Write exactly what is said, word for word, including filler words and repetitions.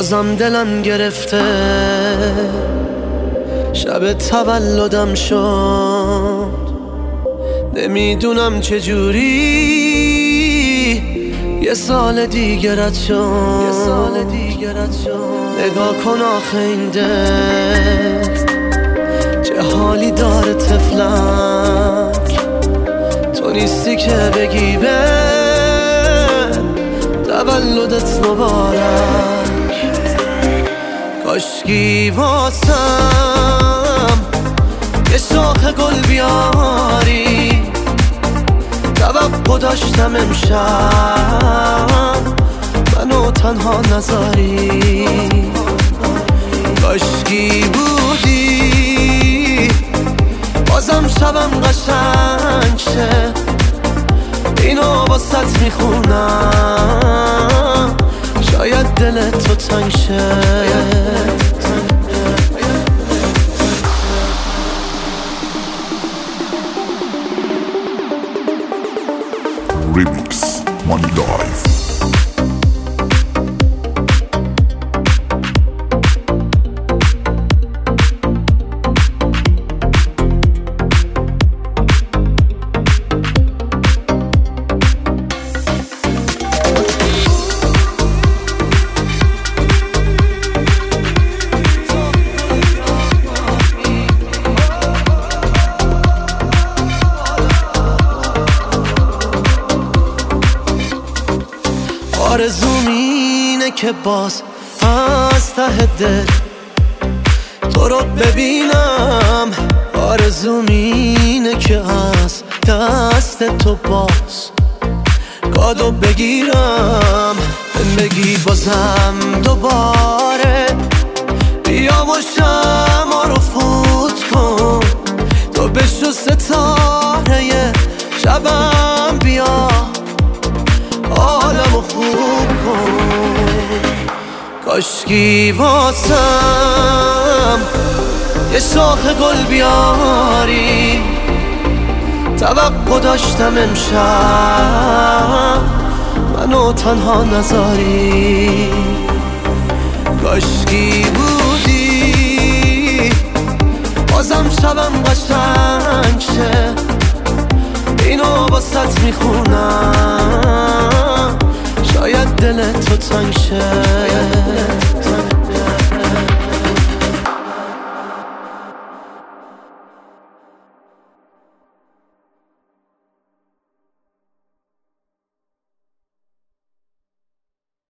بازم دلم گرفته، شب تولدم شد، نمیدونم چجوری یه سال دیگه رد شد، یه سال دیگه رد شد. نگاه کن آخه این دل چه حالی داره طفلک، تو نیستی که بگی به تولدت مبارک. کاشکی واسم یه شاخ گل بیاری، توقع داشتم امشب منو تنها نذاری. کاشکی بودی بازم شبم قشنگ شه، اینو واسط میخونم شاید دل تو تنگ شه. Remix Money Life. آرزوم اینه که باز از ته دل تو رو ببینم، آرزوم اینه که از دست تو باز کادو بگیرم، بگی بازم دوباره بیا و شمع رو فوت کن، تو بشو ستاره شبم، بیا عالمو خوب کن. کاشکی واسم یه شاخ گل بیاری، توقع داشتم امشب منو تنها نذاری. کاشکی بودی بازم شبم قشنگ شه، اینو واسط میخونم شاید دل تو تنگ شه.